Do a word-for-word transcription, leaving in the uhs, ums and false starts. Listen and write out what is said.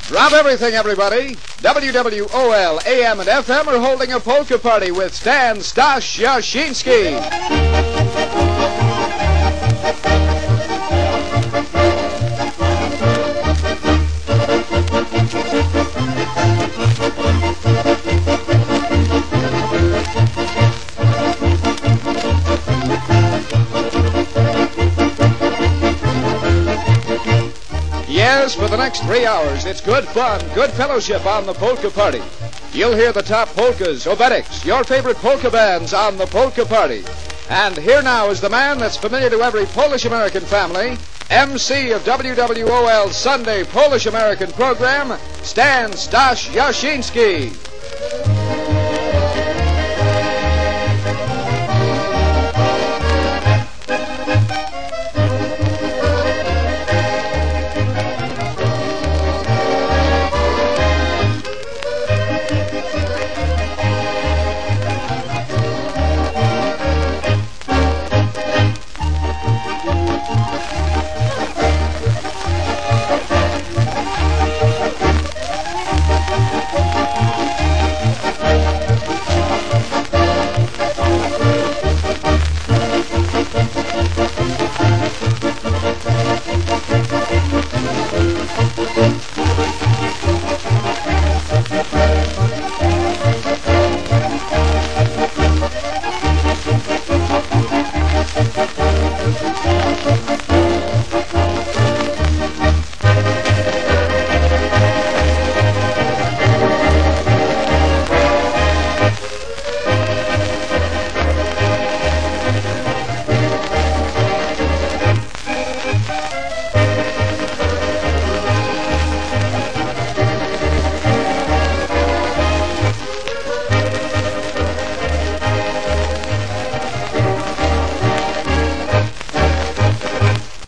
Drop everything, everybody. W W O L, A M and F M are holding a polka party with Stan Stash Yashinsky. Yes, for the next three hours, it's good fun, good fellowship on the Polka Party. You'll hear the top polkas, obetics, your favorite polka bands on the Polka Party. And here now is the man that's familiar to every Polish-American family, M C of W W O L's Sunday Polish-American program, Stan Stash Yashinsky.